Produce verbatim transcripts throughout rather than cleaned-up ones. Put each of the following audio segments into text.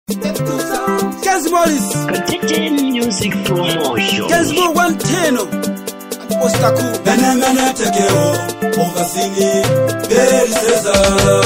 Morris Protected Music Promotion. Gazmo one ten Ostaku Mene mene tekeo Ovasini Beri Cesar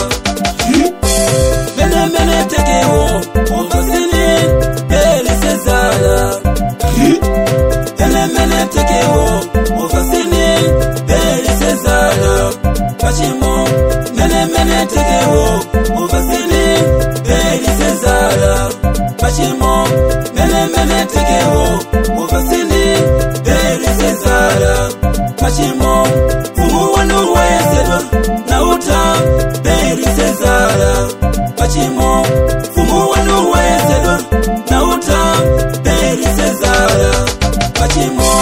Mene mene tekeo Ovasini Beri Cesar Mene mene tekeo Ovasini Beri Cesar Pachimo Mene mene tekeo Ovasini Beri Cesar Pachimo Mene mene tekeo Ovasini Beri Cesar Pachimo Fumu wanu wesedwa na uta Beri Cesar Pachimo Fumu wanu wesedwa na uta Beri Cesar Pachimo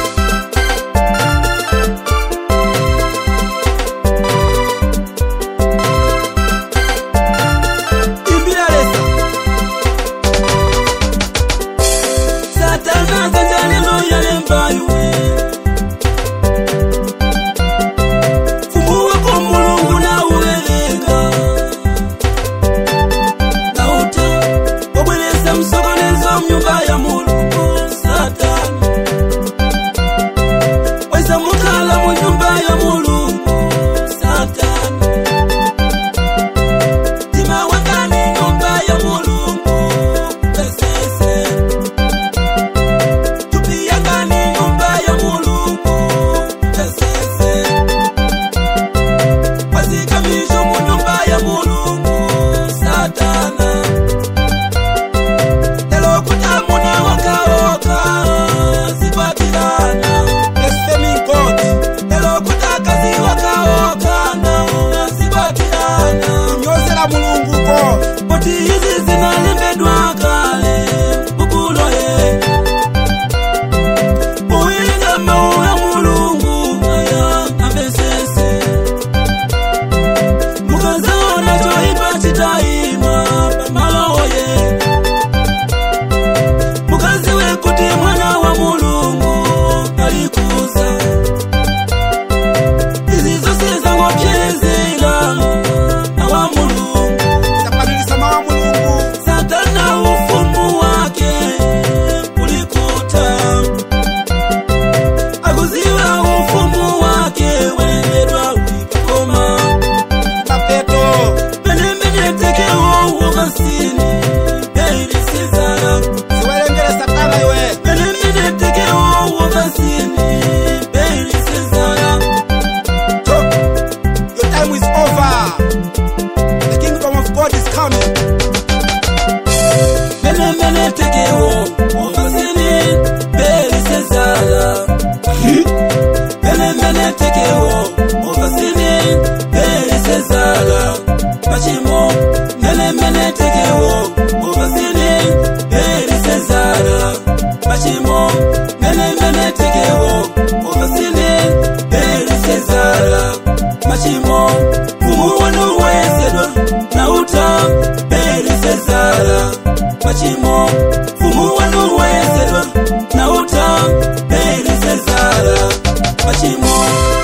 Pachimo, fumu wanu wesedwa na uta Beri Cesar Pachimo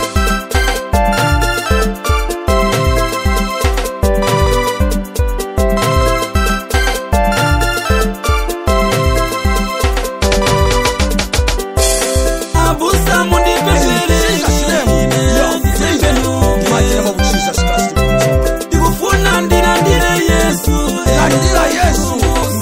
Abusa mundi pekere Tikufuna ndira ndira Yesu Ndira Yesu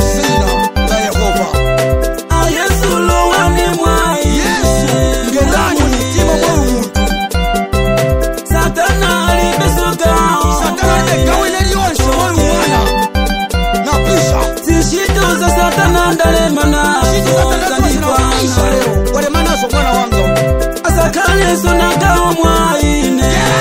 Yesu na gawa mwaine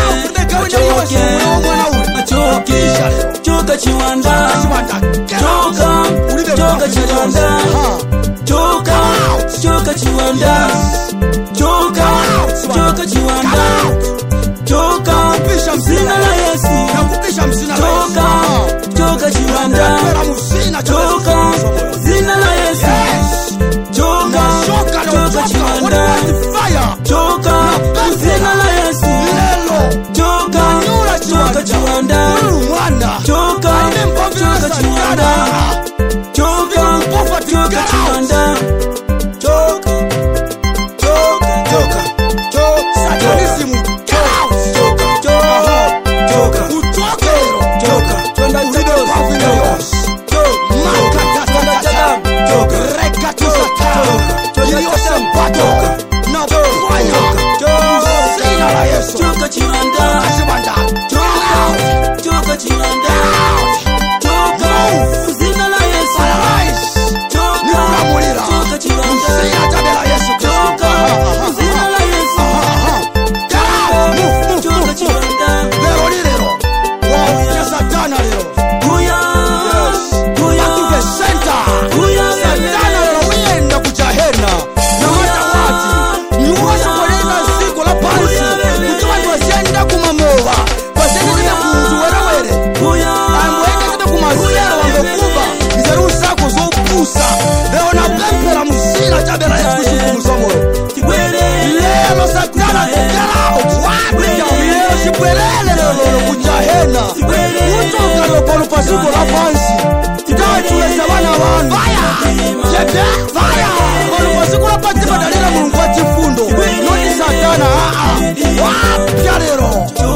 Achoke Choka chiwanda Choka Choka chiwanda Choka Choka chiwanda Choka Choka chiwanda Choka Msina la Yesu Choka Choka chiwanda Choka Zina la Yesu Choka Choka chiwanda Choka Zina la Yesu Choka Choka chiwanda Choka Choka chiwanda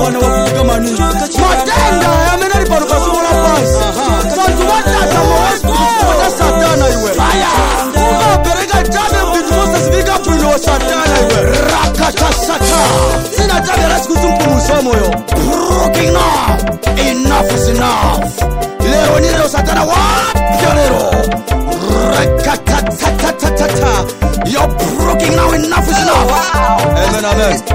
bana bafika mani matenda yamene ali pano pasumula pansi vantu vatata mawasikuta satana iwe umapereka chabe mbintu zosazivika bwino wa satana iwe rakatasata sinatabela sikusumpulusa moyo broken now enough is enough lero ni lero satana wapya lero rakatatatata you're broken now enough is enough amen amen